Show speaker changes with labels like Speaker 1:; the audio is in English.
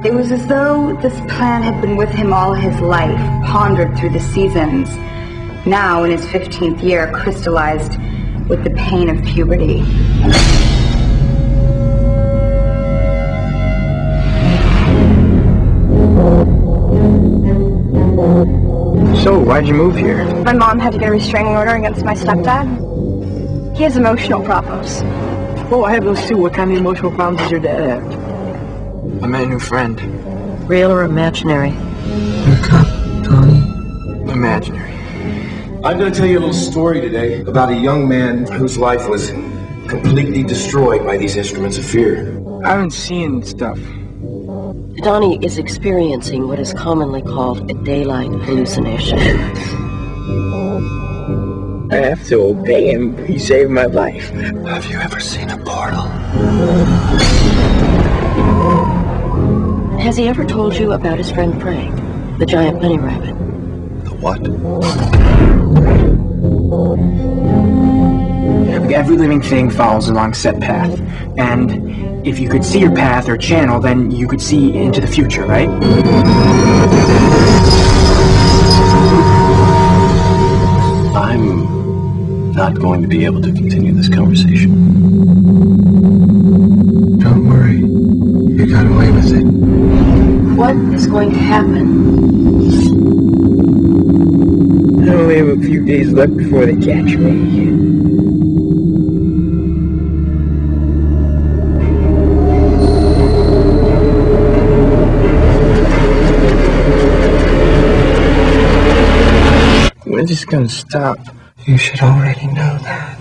Speaker 1: It was as though this plan had been with him all his life, pondered through the seasons. Now, in his 15th year, crystallized with the pain of puberty.
Speaker 2: So, why'd you move here?
Speaker 3: My mom had to get a restraining order against my stepdad. He has emotional problems.
Speaker 2: Oh, I have those too. What kind of emotional problems does your dad have? I met a new friend.
Speaker 4: Real or imaginary?
Speaker 5: Wake up, Tony.
Speaker 2: Imaginary.
Speaker 6: I'm going to tell you a little story today about a young man whose life was completely destroyed by these instruments of fear.
Speaker 2: I've been seeing stuff.
Speaker 4: Donnie is experiencing what is commonly called a daylight hallucination.
Speaker 2: I have to obey him. He saved my life.
Speaker 5: Have you ever seen a portal?
Speaker 4: Has he ever told you about his friend Frank, the giant bunny rabbit?
Speaker 5: The what?
Speaker 2: Every living thing follows along a set path. And if you could see your path or channel, then you could see into the future, right?
Speaker 5: I'm not going to be able to continue this conversation.
Speaker 6: Don't worry. You got away with it.
Speaker 4: What is going to happen?
Speaker 2: I only have a few days left before they catch me. When's this gonna stop?
Speaker 6: You should already know that.